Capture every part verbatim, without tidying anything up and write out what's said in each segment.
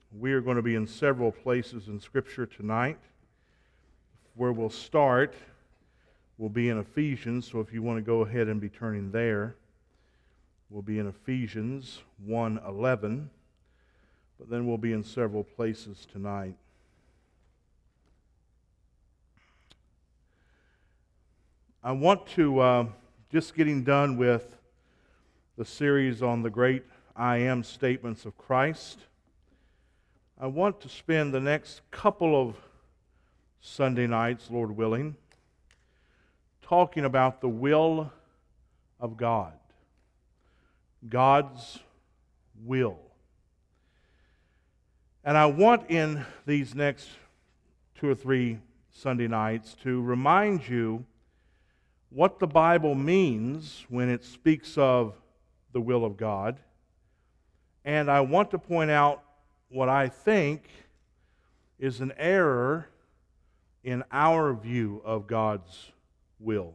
We are going to be in several places in Scripture tonight. Where we'll start will be in Ephesians, so if you want to go ahead and be turning there, we'll be in Ephesians one eleven, but then we'll be in several places tonight. I want to, uh, just getting done with the series on the great I am statements of Christ, I want to spend the next couple of Sunday nights, Lord willing, talking about the will of God. God's will. And I want in these next two or three Sunday nights to remind you what the Bible means when it speaks of the will of God. And I want to point out what I think is an error in our view of God's will.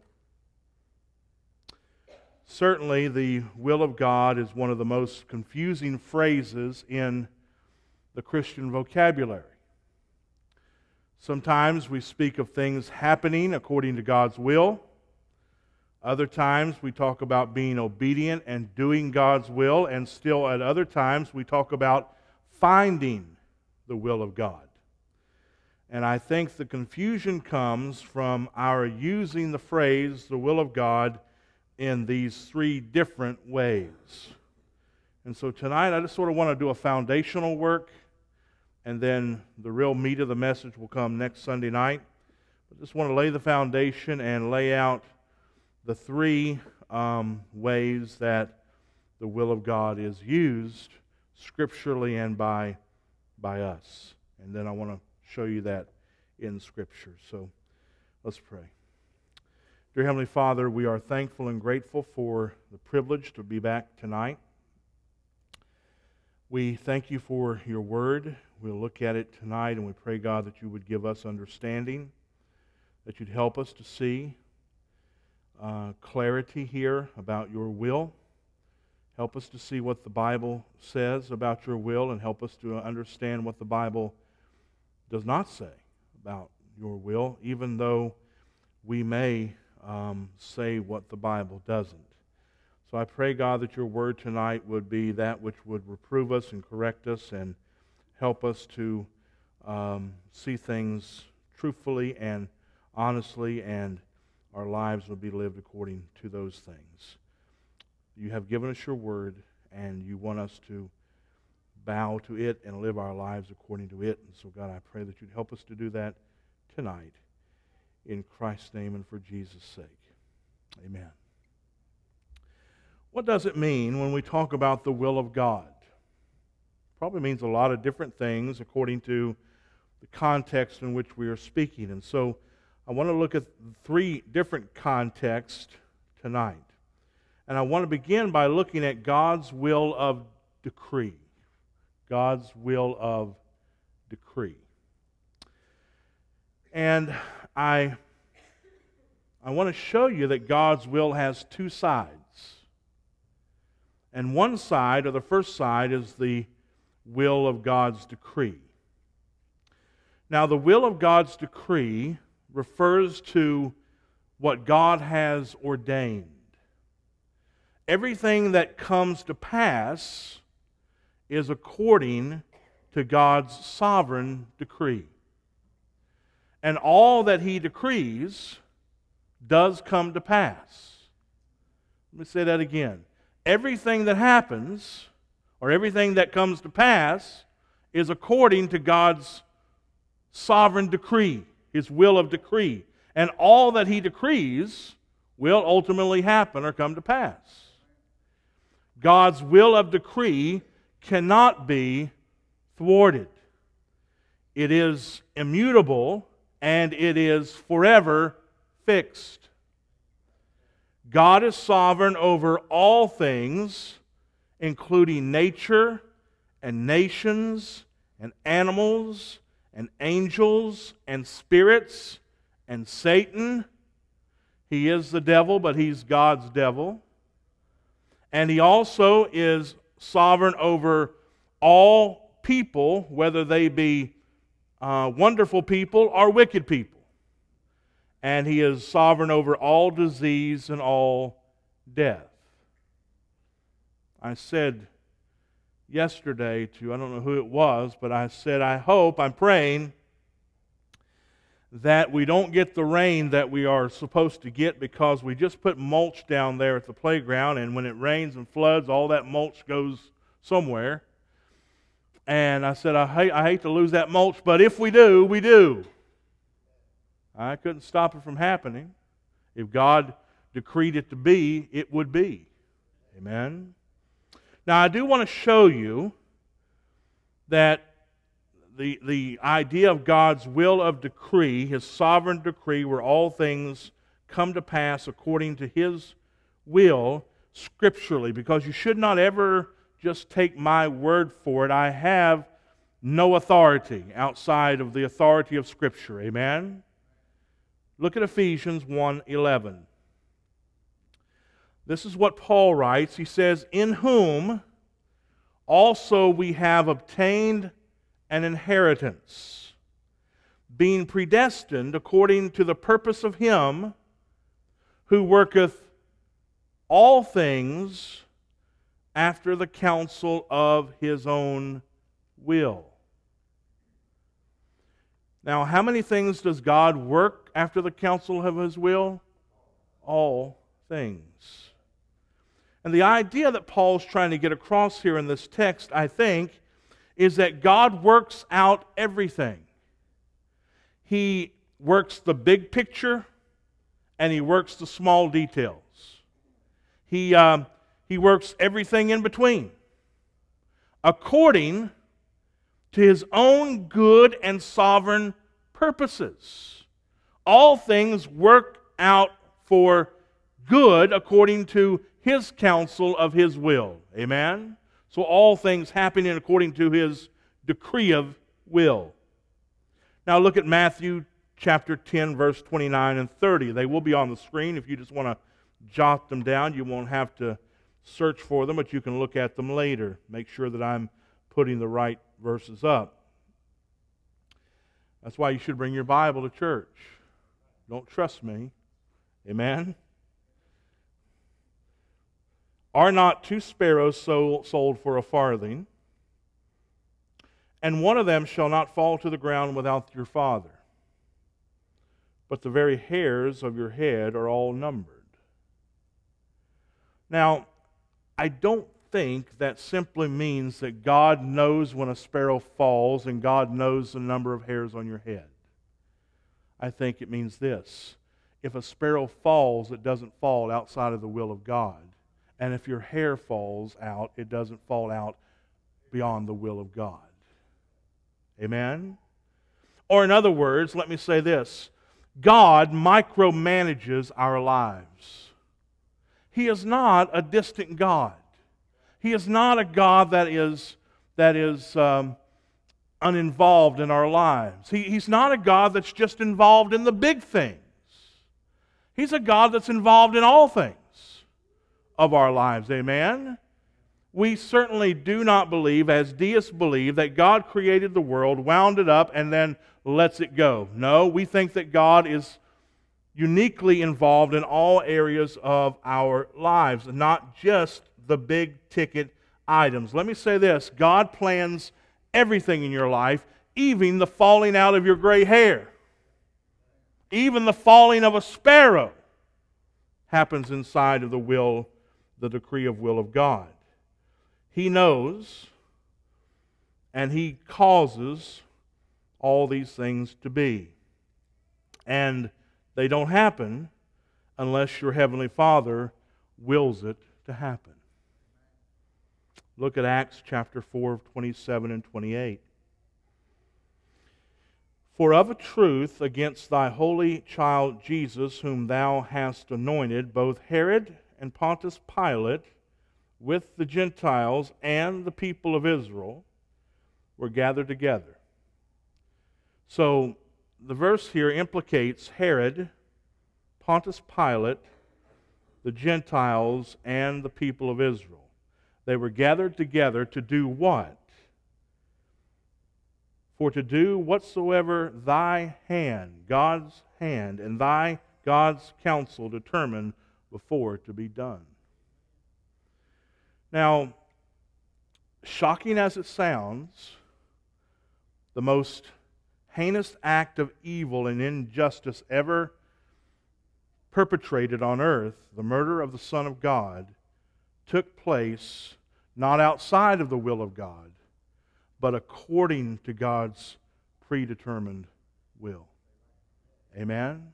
Certainly, the will of God is one of the most confusing phrases in the Christian vocabulary. Sometimes we speak of things happening according to God's will. Other times we talk about being obedient and doing God's will, and still at other times we talk about finding the will of God. And I think the confusion comes from our using the phrase, the will of God, in these three different ways. And so tonight I just sort of want to do a foundational work, and then the real meat of the message will come next Sunday night. I just want to lay the foundation and lay out the three um, ways that the will of God is used scripturally and by, by us. And then I want to show you that in Scripture. So let's pray. Dear Heavenly Father, we are thankful and grateful for the privilege to be back tonight. We thank you for your word. We'll look at it tonight, and we pray, God, that you would give us understanding, that you'd help us to see uh, clarity here about your will. Help us to see what the Bible says about your will, and help us to understand what the Bible does not say about your will, even though we may um, say what the Bible doesn't. So I pray, God, that your word tonight would be that which would reprove us and correct us and help us to um, see things truthfully and honestly, and our lives would be lived according to those things. You have given us your word, and you want us to bow to it and live our lives according to it. And so, God, I pray that you'd help us to do that tonight. In Christ's name and for Jesus' sake. Amen. What does it mean when we talk about the will of God? Probably means a lot of different things according to the context in which we are speaking. And so I want to look at three different contexts tonight. And I want to begin by looking at God's will of decree. God's will of decree. And I, I want to show you that God's will has two sides. And one side, or the first side, is the will of God's decree. Now, the will of God's decree refers to what God has ordained. Everything that comes to pass is according to God's sovereign decree. And all that He decrees does come to pass. Let me say that again. Everything that happens, or everything that comes to pass, is according to God's sovereign decree, His will of decree. And all that He decrees will ultimately happen or come to pass. God's will of decree cannot be thwarted. It is immutable, and it is forever fixed. God is sovereign over all things, including nature and nations and animals and angels and spirits and Satan. He is the devil, but he's God's devil. And he also is sovereign over all people, whether they be uh, wonderful people or wicked people. And He is sovereign over all disease and all death. I said yesterday to, I don't know who it was, but I said, I hope, I'm praying that we don't get the rain that we are supposed to get, because we just put mulch down there at the playground, and when it rains and floods, all that mulch goes somewhere. And I said, I hate, I hate to lose that mulch, but if we do, we do. I couldn't stop it from happening. If God decreed it to be, it would be. Amen? Now, I do want to show you that the, the idea of God's will of decree, His sovereign decree, where all things come to pass according to His will, scripturally, because you should not ever just take my word for it. I have no authority outside of the authority of Scripture. Amen? Look at Ephesians one eleven. This is what Paul writes. He says, "In whom also we have obtained an inheritance, being predestined according to the purpose of Him who worketh all things after the counsel of His own will." Now, how many things does God work after the counsel of His will? All things. And the idea that Paul's trying to get across here in this text, I think, is that God works out everything. He works the big picture, and He works the small details. He, uh, he works everything in between, according to His own good and sovereign purposes. All things work out for good according to His counsel of His will. Amen? So all things happening according to His decree of will. Now look at Matthew chapter ten, verse twenty-nine and thirty. They will be on the screen. If you just want to jot them down, you won't have to search for them, but you can look at them later. Make sure that I'm putting the right verses up. That's why you should bring your Bible to church. Don't trust me. Amen? "Are not two sparrows sold for a farthing? And one of them shall not fall to the ground without your Father. But the very hairs of your head are all numbered." Now, I don't think that simply means that God knows when a sparrow falls and God knows the number of hairs on your head. I think it means this: if a sparrow falls, it doesn't fall outside of the will of God. And if your hair falls out, it doesn't fall out beyond the will of God. Amen? Or in other words, let me say this: God micromanages our lives. He is not a distant God. He is not a God that is, that is um, uninvolved in our lives. He, he's not a God that's just involved in the big things. He's a God that's involved in all things of our lives. Amen? We certainly do not believe, as deists believe, that God created the world, wound it up, and then lets it go. No, we think that God is uniquely involved in all areas of our lives, not just the big-ticket items. Let me say this: God plans everything in your life, even the falling out of your gray hair. Even the falling of a sparrow happens inside of the will, the decree of will of God. He knows, and He causes all these things to be. And they don't happen unless your Heavenly Father wills it to happen. Look at Acts chapter four, twenty-seven and twenty-eight. "For of a truth against thy holy child Jesus, whom thou hast anointed, both Herod and Pontius Pilate, with the Gentiles and the people of Israel, were gathered together." So the verse here implicates Herod, Pontius Pilate, the Gentiles, and the people of Israel. They were gathered together to do what? for to do whatsoever thy hand, God's hand, and thy God's counsel determined before to be done. Now, shocking as it sounds, the most heinous act of evil and injustice ever perpetrated on earth, the murder of the Son of God, took place not outside of the will of God, but according to God's predetermined will. Amen?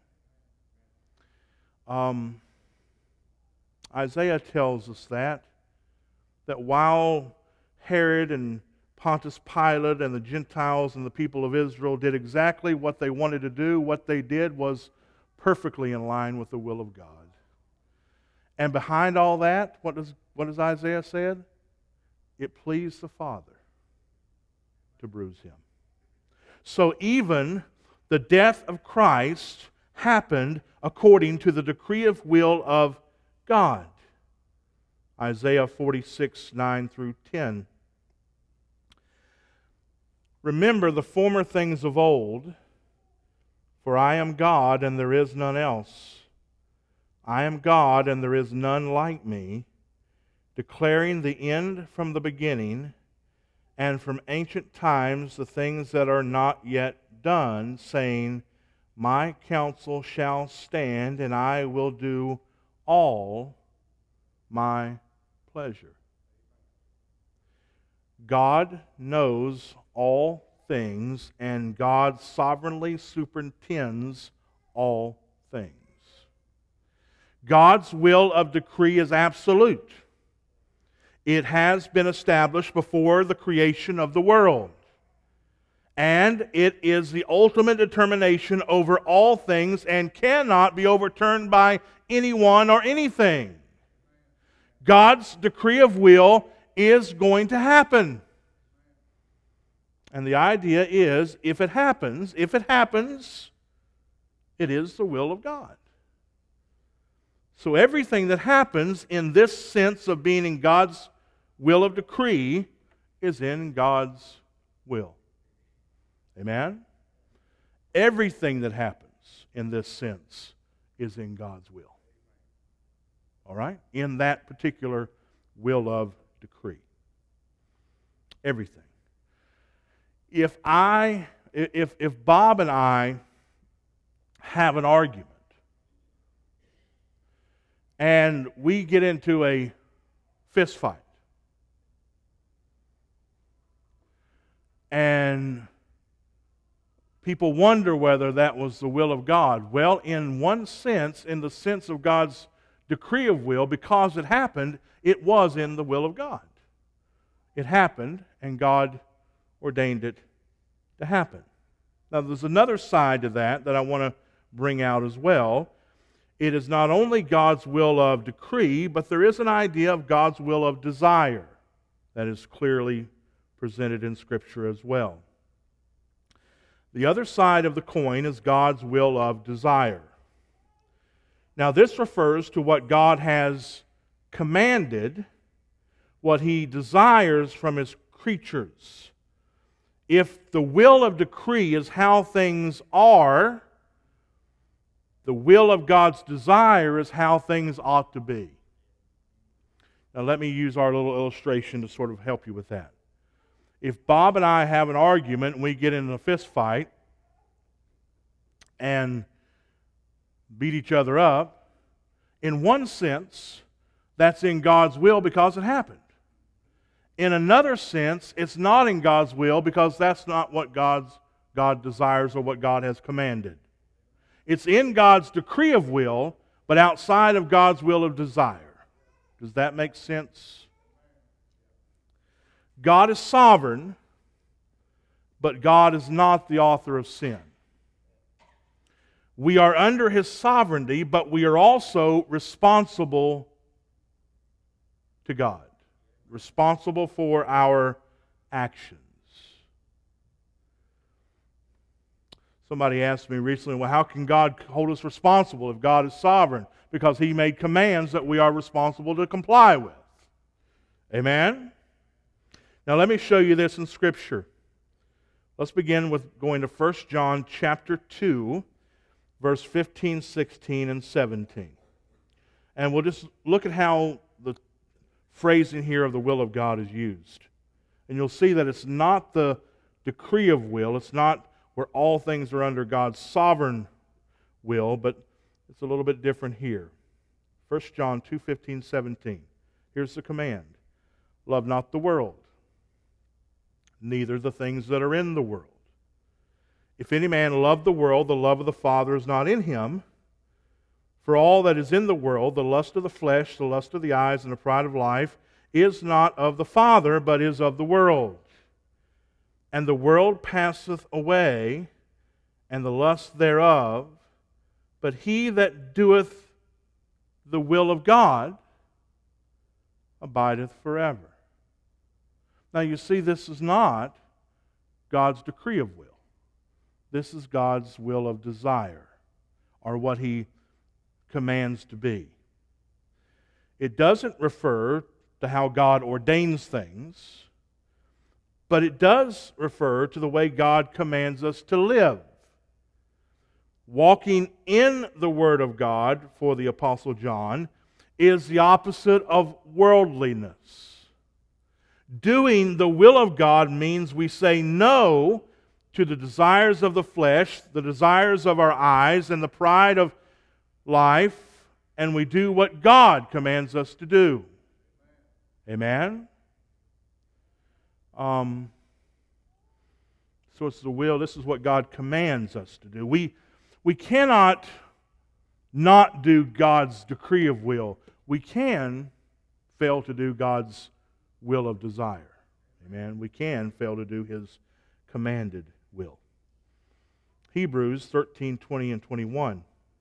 Um, Isaiah tells us that, that while Herod and Pontius Pilate and the Gentiles and the people of Israel did exactly what they wanted to do, what they did was perfectly in line with the will of God. And behind all that, what does, what does Isaiah said? It pleased the Father to bruise him. So even the death of Christ happened according to the decree of will of God. Isaiah forty-six, nine through ten. Remember the former things of old, for I am God and there is none else. I am God and there is none like me, declaring the end from the beginning, and from ancient times the things that are not yet done, saying, my counsel shall stand, and I will do all my pleasure. God knows all things, and God sovereignly superintends all things. God's will of decree is absolute. It has been established before the creation of the world. And it is the ultimate determination over all things and cannot be overturned by anyone or anything. God's decree of will is going to happen. And the idea is, if it happens, if it happens, it is the will of God. So everything that happens in this sense of being in God's will of decree is in God's will. Amen? Everything that happens in this sense is in God's will. All right? In that particular will of decree. Everything. If I, if, if Bob and I have an argument and we get into a fist fight, and people wonder whether that was the will of God. Well, in one sense, in the sense of God's decree of will, because it happened, it was in the will of God. It happened, and God ordained it to happen. Now, there's another side to that that I want to bring out as well. It is not only God's will of decree, but there is an idea of God's will of desire that is clearly presented in Scripture as well. The other side of the coin is God's will of desire. Now, this refers to what God has commanded, what He desires from His creatures. If the will of decree is how things are, the will of God's desire is how things ought to be. Now, let me use our little illustration to sort of help you with that. If Bob and I have an argument and we get in a fist fight and beat each other up, in one sense, that's in God's will because it happened. In another sense, it's not in God's will because that's not what God's, God desires or what God has commanded. It's in God's decree of will, but outside of God's will of desire. Does that make sense? God is sovereign, but God is not the author of sin. We are under His sovereignty, but we are also responsible to God. Responsible for our actions. Somebody asked me recently, well, how can God hold us responsible if God is sovereign? Because He made commands that we are responsible to comply with. Amen? Now let me show you this in Scripture. Let's begin with going to First John chapter two, verse fifteen, sixteen, and seventeen. And we'll just look at how the phrasing here of the will of God is used. And you'll see that it's not the decree of will, it's not where all things are under God's sovereign will, but it's a little bit different here. First John two, fifteen, seventeen. Here's the command. Love not the world, neither the things that are in the world. If any man love the world, the love of the Father is not in him. For all that is in the world, the lust of the flesh, the lust of the eyes, and the pride of life, is not of the Father, but is of the world. And the world passeth away, and the lust thereof, but he that doeth the will of God abideth forever. Now you see, this is not God's decree of will. This is God's will of desire, or what He commands to be. It doesn't refer to how God ordains things, but it does refer to the way God commands us to live. Walking in the Word of God, for the Apostle John, is the opposite of worldliness. Doing the will of God means we say no to the desires of the flesh, the desires of our eyes, and the pride of life, and we do what God commands us to do. Amen? Um, so it's the will. This is what God commands us to do. We, we cannot not do God's decree of will. We can fail to do God's will of desire. Amen? We can fail to do His commanded will. Hebrews thirteen, twenty, and twenty-one.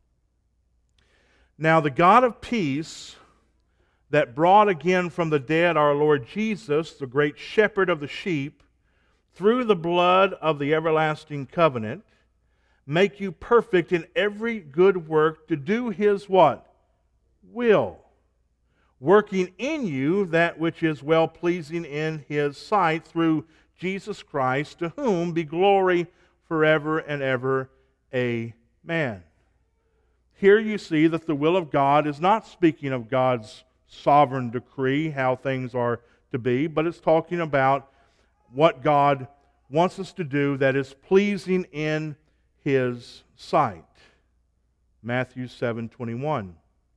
Now the God of peace, that brought again from the dead our Lord Jesus, the great shepherd of the sheep, through the blood of the everlasting covenant, make you perfect in every good work to do His what? Will. Working in you that which is well-pleasing in His sight through Jesus Christ, to whom be glory forever and ever. Amen. Here you see that the will of God is not speaking of God's sovereign decree, how things are to be, but it's talking about what God wants us to do that is pleasing in His sight. Matthew seven, twenty-one.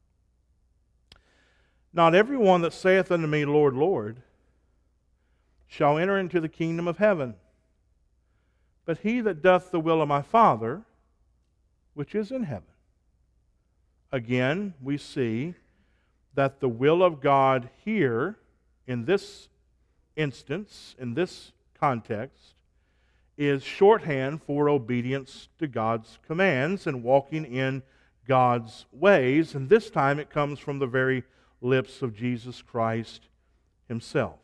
Not everyone that saith unto me, Lord, Lord, shall enter into the kingdom of heaven, but he that doth the will of my Father, which is in heaven. Again, we see that the will of God here, in this instance, in this context, is shorthand for obedience to God's commands and walking in God's ways. And this time it comes from the very lips of Jesus Christ Himself.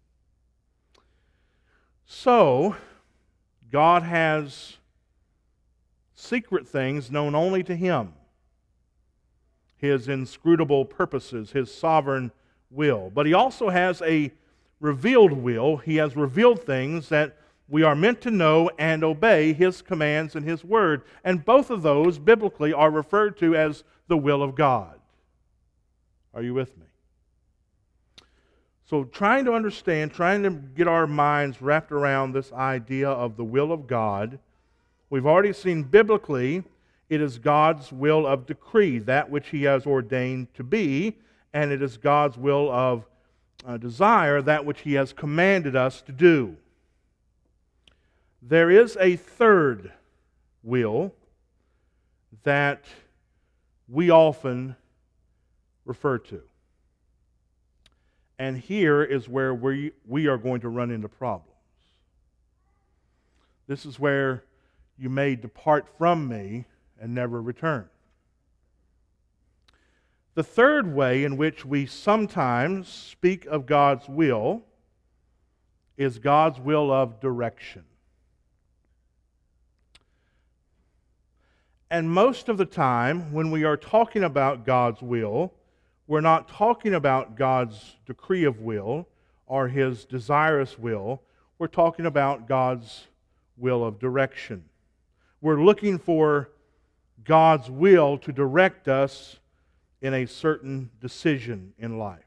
So, God has secret things known only to Him. His inscrutable purposes, His sovereign will. But He also has a revealed will. He has revealed things that we are meant to know and obey, His commands and His word. And both of those, biblically, are referred to as the will of God. Are you with me? So trying to understand, trying to get our minds wrapped around this idea of the will of God, we've already seen biblically it is God's will of decree, that which He has ordained to be, and it is God's will of uh, desire, that which He has commanded us to do. There is a third will that we often refer to. And here is where we, we are going to run into problems. This is where you may depart from me and never return. The third way in which we sometimes speak of God's will is God's will of direction. And most of the time, when we are talking about God's will, we're not talking about God's decree of will or His desirous will. We're talking about God's will of direction. We're looking for God's will to direct us in a certain decision in life.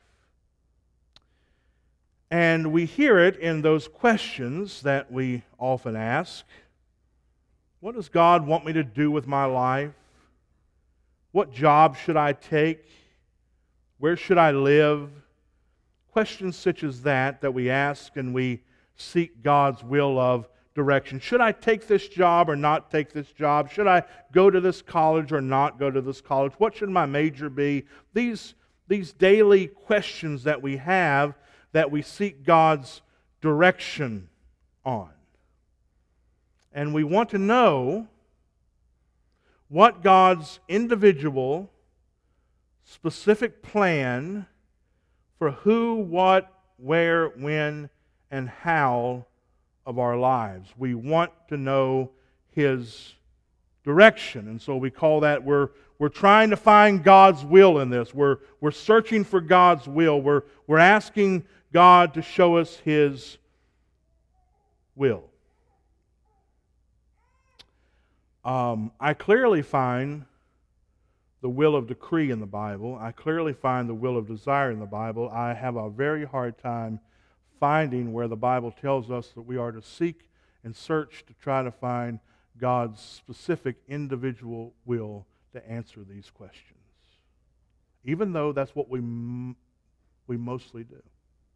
And we hear it in those questions that we often ask. What does God want me to do with my life? What job should I take? Where should I live? Questions such as that that we ask and we seek God's will of direction. Should I take this job or not take this job? Should I go to this college or not go to this college? What should my major be? These, these daily questions that we have that we seek God's direction on. And we want to know what God's individual, specific plan for who, what, where, when, and how of our lives. We want to know His direction. And so we call that, we're, we're trying to find God's will in this. We're, we're searching for God's will. We're, we're asking God to show us His will. Um, I clearly find the will of decree in the Bible. I clearly find the will of desire in the Bible. I have a very hard time finding where the Bible tells us that we are to seek and search to try to find God's specific individual will to answer these questions. Even though that's what we, m- we mostly do.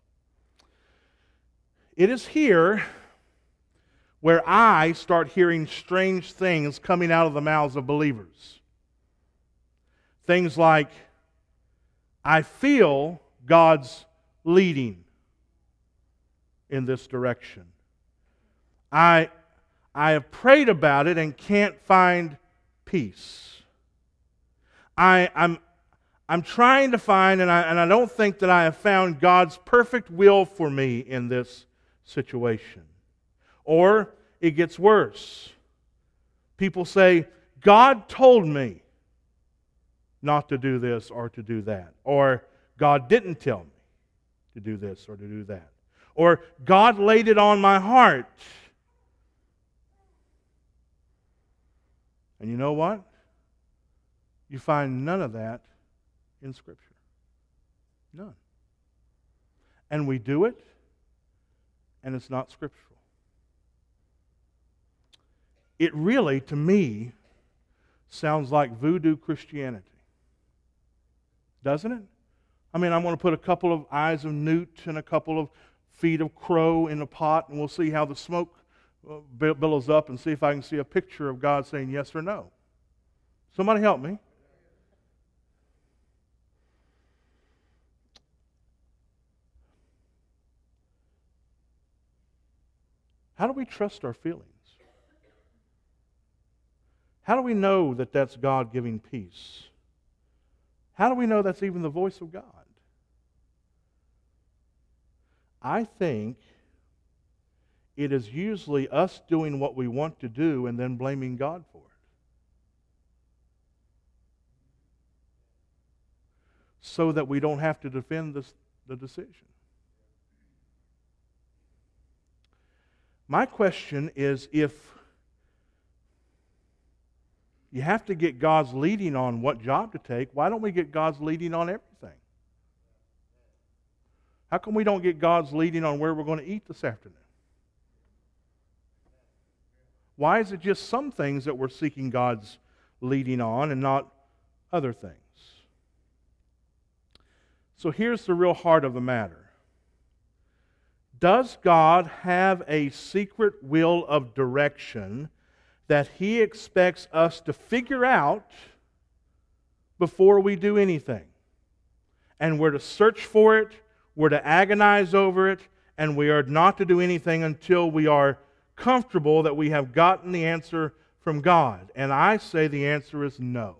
It is here where I start hearing strange things coming out of the mouths of believers. Things like, I feel God's leading in this direction. I, I have prayed about it and can't find peace. I, I'm, I'm trying to find, and I, and I don't think that I have found God's perfect will for me in this situation. Or it gets worse. People say, God told me not to do this or to do that. Or God didn't tell me to do this or to do that. Or God laid it on my heart. And you know what? You find none of that in Scripture. None. And we do it, and it's not scriptural. It really, to me, sounds like voodoo Christianity. Doesn't it? I mean, I'm going to put a couple of eyes of newt and a couple of feet of crow in a pot, and we'll see how the smoke billows up and see if I can see a picture of God saying yes or no. Somebody help me. How do we trust our feelings? How do we know that that's God giving peace? How do we know that's even the voice of God? I think it is usually us doing what we want to do and then blaming God for it. So that we don't have to defend this, the decision. My question is, if you have to get God's leading on what job to take, why don't we get God's leading on everything? How come we don't get God's leading on where we're going to eat this afternoon? Why is it just some things that we're seeking God's leading on and not other things? So here's the real heart of the matter. Does God have a secret will of direction that He expects us to figure out before we do anything? And we're to search for it, we're to agonize over it, and we are not to do anything until we are comfortable that we have gotten the answer from God. And I say the answer is no.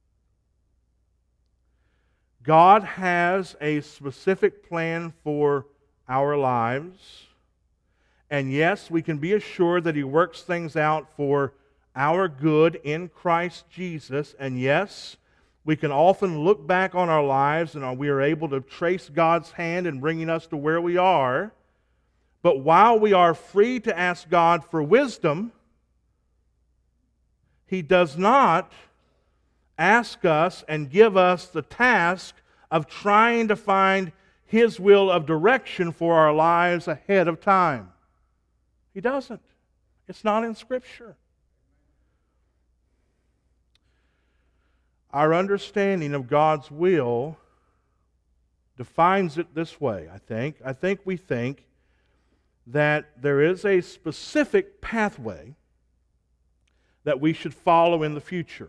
God has a specific plan for our lives. And yes, we can be assured that He works things out for our good in Christ Jesus. And yes, we can often look back on our lives and we are able to trace God's hand in bringing us to where we are. But while we are free to ask God for wisdom, He does not ask us and give us the task of trying to find His will of direction for our lives ahead of time. He doesn't. It's not in Scripture. Our understanding of God's will defines it this way, I think. I think we think that there is a specific pathway that we should follow in the future.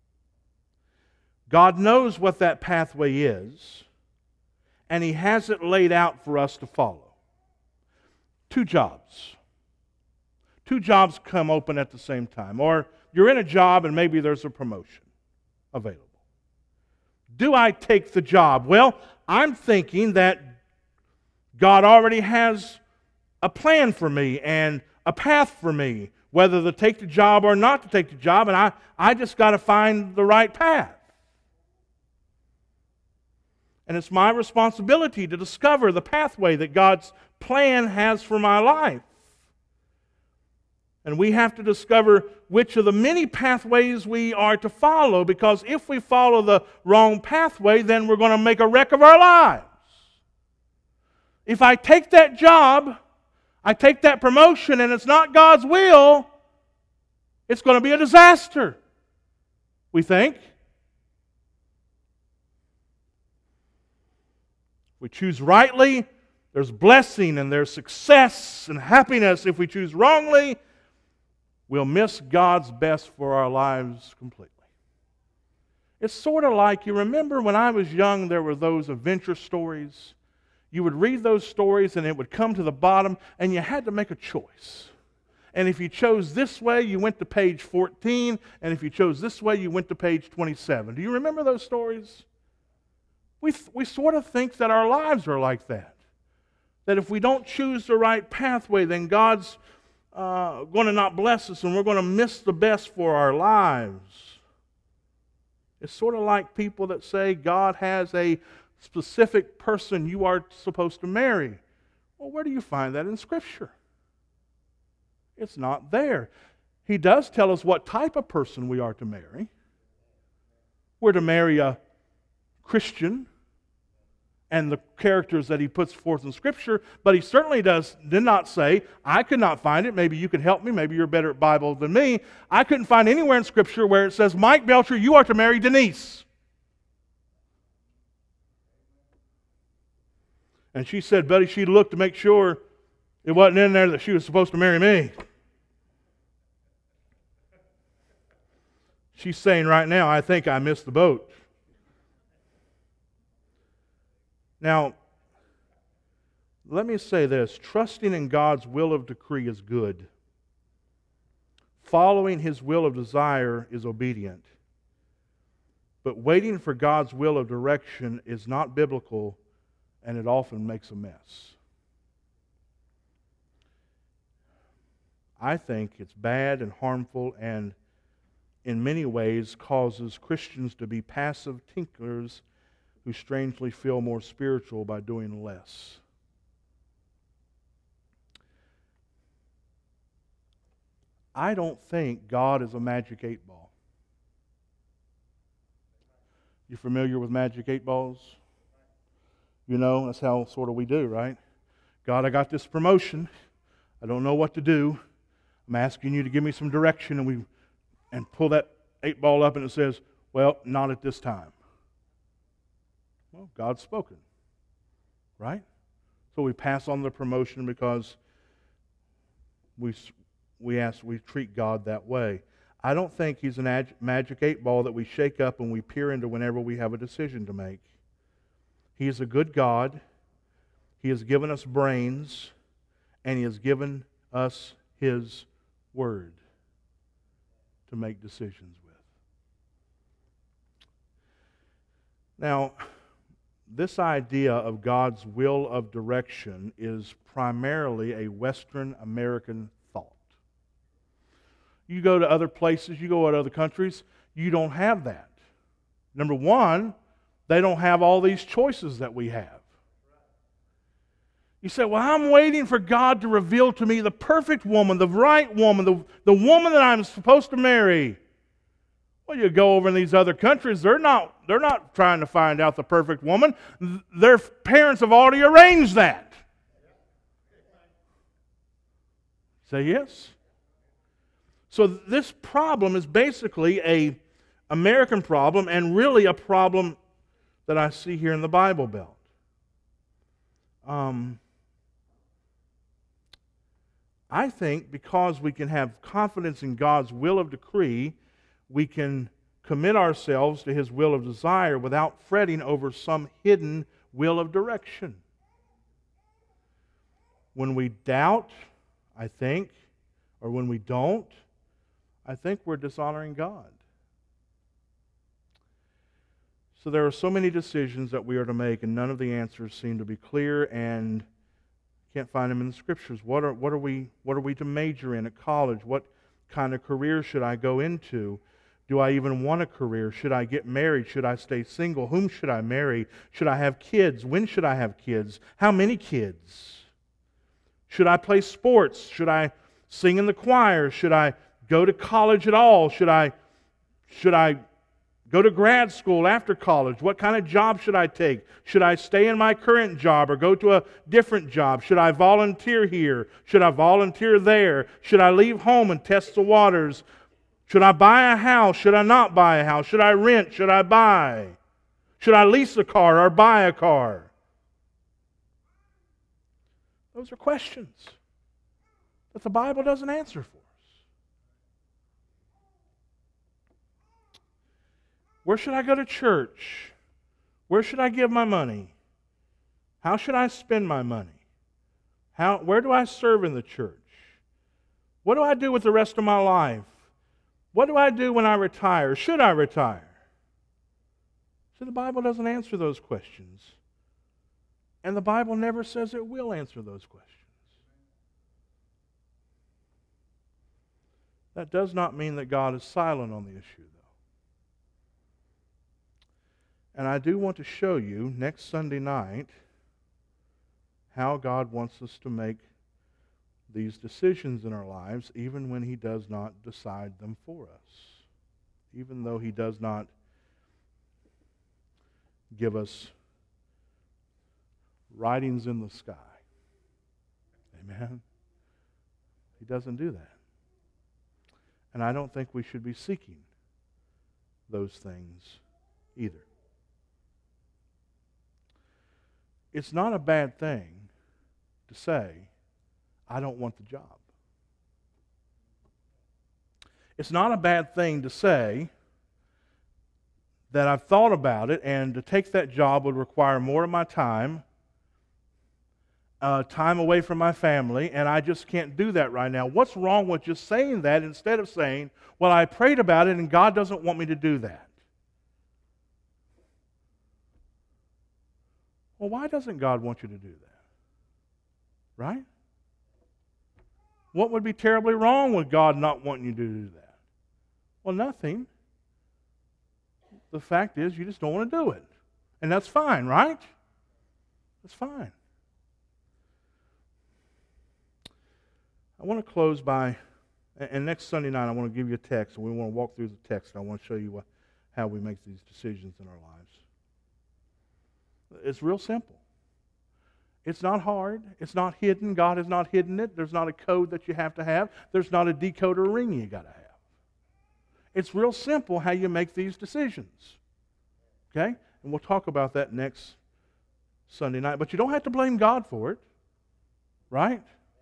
God knows what that pathway is, and He has it laid out for us to follow. Two jobs. Two jobs come open at the same time. Or you're in a job and maybe there's a promotion available. Do I take the job? Well, I'm thinking that God already has a plan for me and a path for me, whether to take the job or not to take the job, and I, I just got to find the right path. And it's my responsibility to discover the pathway that God's plan has for my life. And we have to discover which of the many pathways we are to follow, because if we follow the wrong pathway, then we're going to make a wreck of our lives. If I take that job, I take that promotion, and it's not God's will, it's going to be a disaster, we think. If we choose rightly, there's blessing and there's success and happiness. If we choose wrongly, we'll miss God's best for our lives completely. It's sort of like, you remember when I was young, there were those adventure stories. You would read those stories and it would come to the bottom and you had to make a choice. And if you chose this way, you went to page fourteen, and if you chose this way, you went to page twenty-seven. Do you remember those stories? We, th- we sort of think that our lives are like that. That if we don't choose the right pathway, then God's uh, going to not bless us and we're going to miss the best for our lives. It's sort of like people that say God has a specific person you are supposed to marry. Well, where do you find that in Scripture? It's not there. He does tell us what type of person we are to marry. We're to marry a Christian and the characters that He puts forth in Scripture, but He certainly does did not say, I could not find it, maybe you can help me, maybe you're better at Bible than me. I couldn't find anywhere in Scripture where it says, Mike Belcher, you are to marry Denise. And she said, buddy, she looked to make sure it wasn't in there that she was supposed to marry me. She's saying right now, I think I missed the boat. Now, let me say this. Trusting in God's will of decree is good. Following His will of desire is obedient. But waiting for God's will of direction is not biblical, and it often makes a mess. I think it's bad and harmful, and in many ways causes Christians to be passive tinkerers who strangely feel more spiritual by doing less. I don't think God is a magic eight ball. You familiar with magic eight balls? You know, that's how sort of we do, right? God, I got this promotion. I don't know what to do. I'm asking you to give me some direction, and we and pull that eight ball up and it says, well, not at this time. Well, God's spoken, right? So we pass on the promotion because we we ask, we treat God that way. I don't think He's an ag- magic eight ball that we shake up and we peer into whenever we have a decision to make. He is a good God. He has given us brains, and He has given us His Word to make decisions with. Now, this idea of God's will of direction is primarily a Western American thought. You go to other places, you go to other countries, you don't have that. Number one, they don't have all these choices that we have. You say, well, I'm waiting for God to reveal to me the perfect woman, the right woman, the, the woman that I'm supposed to marry. Well, you go over in these other countries, they're not, they're not trying to find out the perfect woman. Their parents have already arranged that. Say yes. So this problem is basically a American problem and really a problem that I see here in the Bible Belt. Um, I think because we can have confidence in God's will of decree, we can commit ourselves to His will of desire without fretting over some hidden will of direction. When we doubt, I think, or when we don't, I think we're dishonoring God. So there are so many decisions that we are to make, and none of the answers seem to be clear, and can't find them in the Scriptures. What are, what are we, what are we to major in at college? What kind of career should I go into? Do I even want a career? Should I get married? Should I stay single? Whom should I marry? Should I have kids? When should I have kids? How many kids? Should I play sports? Should I sing in the choir? Should I go to college at all? Should I, should I go to grad school after college? What kind of job should I take? Should I stay in my current job or go to a different job? Should I volunteer here? Should I volunteer there? Should I leave home and test the waters? Should I buy a house? Should I not buy a house? Should I rent? Should I buy? Should I lease a car or buy a car? Those are questions that the Bible doesn't answer for us. Where should I go to church? Where should I give my money? How should I spend my money? How, where do I serve in the church? What do I do with the rest of my life? What do I do when I retire? Should I retire? So the Bible doesn't answer those questions. And the Bible never says it will answer those questions. That does not mean that God is silent on the issue, though. And I do want to show you next Sunday night how God wants us to make these decisions in our lives, even when He does not decide them for us. Even though He does not give us writings in the sky. Amen? He doesn't do that. And I don't think we should be seeking those things either. It's not a bad thing to say, I don't want the job. It's not a bad thing to say that I've thought about it, and to take that job would require more of my time, uh, time away from my family, and I just can't do that right now. What's wrong with just saying that instead of saying, well, I prayed about it and God doesn't want me to do that? Well, why doesn't God want you to do that? Right? What would be terribly wrong with God not wanting you to do that? Well, nothing. The fact is, you just don't want to do it. And that's fine, right? That's fine. I want to close by, and next Sunday night I want to give you a text, and we want to walk through the text, and I want to show you what, how we make these decisions in our lives. It's real simple. It's not hard. It's not hidden. God has not hidden it. There's not a code that you have to have. There's not a decoder ring you got to have. It's real simple how you make these decisions. Okay? And we'll talk about that next Sunday night. But you don't have to blame God for it. Right?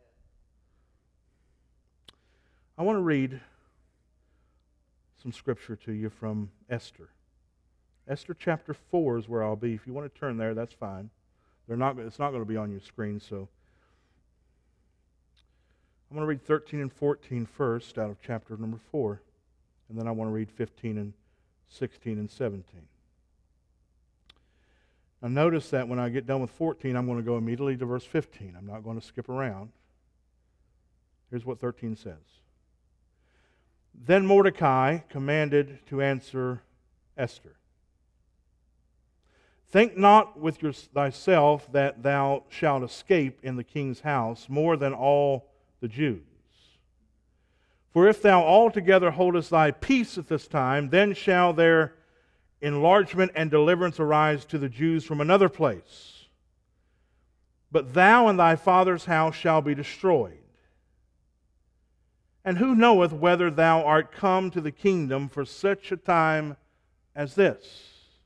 I want to read some scripture to you from Esther. Esther chapter four is where I'll be. If you want to turn there, that's fine. They're not, it's not going to be on your screen, so I'm going to read thirteen and fourteen first out of chapter number four, and then I want to read fifteen and sixteen and seventeen. Now notice that when I get done with fourteen, I'm going to go immediately to verse fifteen. I'm not going to skip around. Here's what thirteen says. Then Mordecai commanded to answer Esther, Think not with your, thyself that thou shalt escape in the king's house more than all the Jews. For if thou altogether holdest thy peace at this time, then shall there enlargement and deliverance arise to the Jews from another place. But thou and thy father's house shall be destroyed. And who knoweth whether thou art come to the kingdom for such a time as this?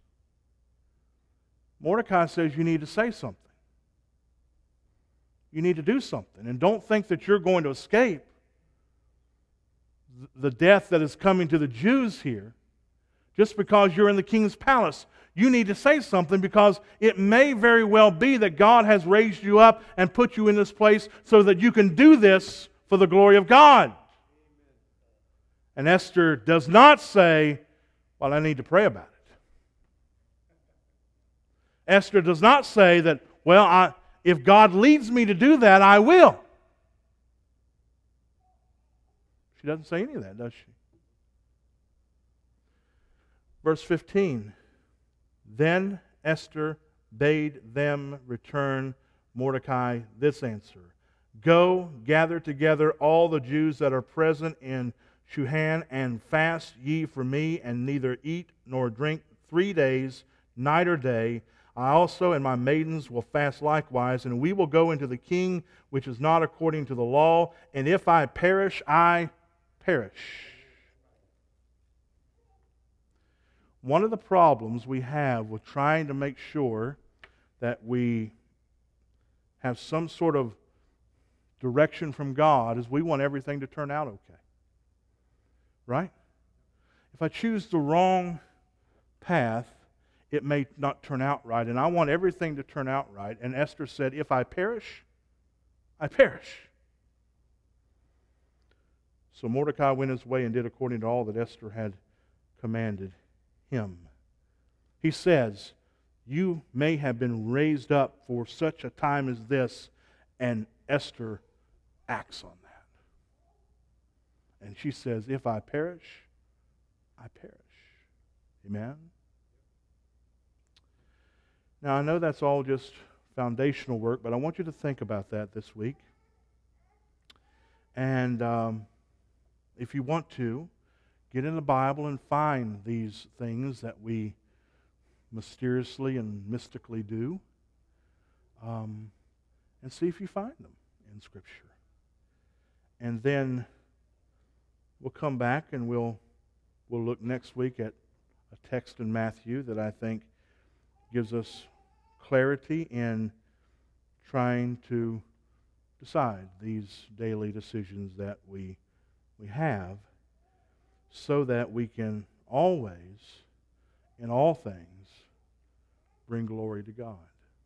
Mordecai says you need to say something. You need to do something. And don't think that you're going to escape the death that is coming to the Jews here just because you're in the king's palace. You need to say something, because it may very well be that God has raised you up and put you in this place so that you can do this for the glory of God. And Esther does not say, well, I need to pray about it. Esther does not say that, well, I, if God leads me to do that, I will. She doesn't say any of that, does she? Verse fifteen, then Esther bade them return Mordecai this answer: Go, gather together all the Jews that are present in Shuhan, and fast ye for me, and neither eat nor drink three days, night or day. I also and my maidens will fast likewise, and we will go into the king, which is not according to the law, and if I perish, I perish. One of the problems we have with trying to make sure that we have some sort of direction from God is we want everything to turn out okay. Right? If I choose the wrong path, it may not turn out right, and I want everything to turn out right. And Esther said, if I perish, I perish. So Mordecai went his way and did according to all that Esther had commanded him. He says, you may have been raised up for such a time as this, and Esther acts on that. And she says, if I perish, I perish. Amen? Now, I know that's all just foundational work, but I want you to think about that this week. And um, if you want to, get in the Bible and find these things that we mysteriously and mystically do, um, and see if you find them in Scripture. And then we'll come back and we'll we'll look next week at a text in Matthew that I think gives us clarity in trying to decide these daily decisions that we we have, so that we can always, in all things, bring glory to God.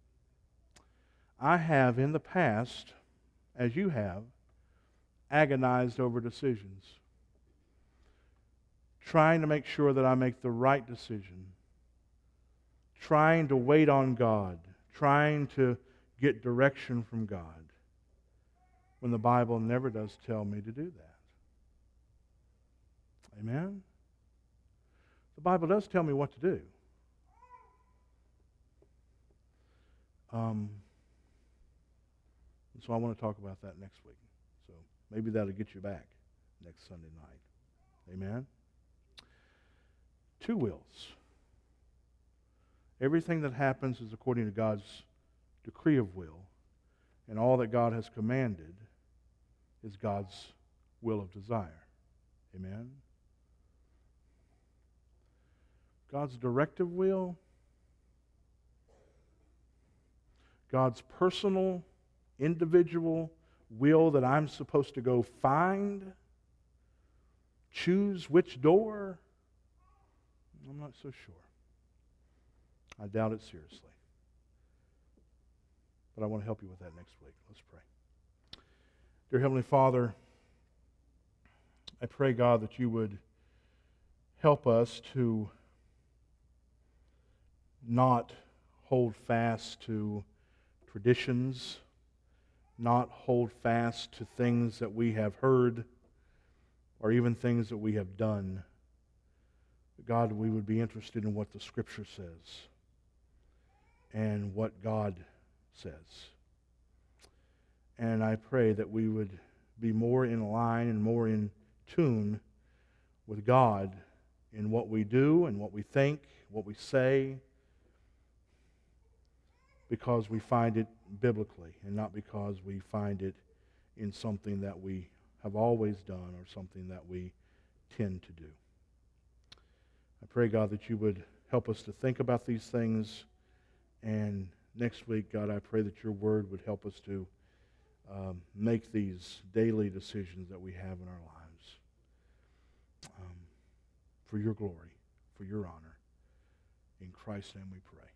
I have in the past, as you have, agonized over decisions, trying to make sure that I make the right decision, trying to wait on God, trying to get direction from God, when the Bible never does tell me to do that. Amen? The Bible does tell me what to do. Um, so I want to talk about that next week. So maybe that'll get you back next Sunday night. Amen? Two wills. Everything that happens is according to God's decree of will, and all that God has commanded is God's will of desire. Amen? God's directive will, God's personal, individual will that I'm supposed to go find, choose which door, I'm not so sure. I doubt it seriously. But I want to help you with that next week. Let's pray. Dear Heavenly Father, I pray, God, that you would help us to not hold fast to traditions, not hold fast to things that we have heard or even things that we have done. But God, we would be interested in what the Scripture says. and what God says. And I pray that we would be more in line and more in tune with God in what we do and what we think, what we say, because we find it biblically and not because we find it in something that we have always done or something that we tend to do. I pray, God, that you would help us to think about these things. And next week, God, I pray that your word would help us to um, make these daily decisions that we have in our lives um, for your glory, for your honor. In Christ's name we pray.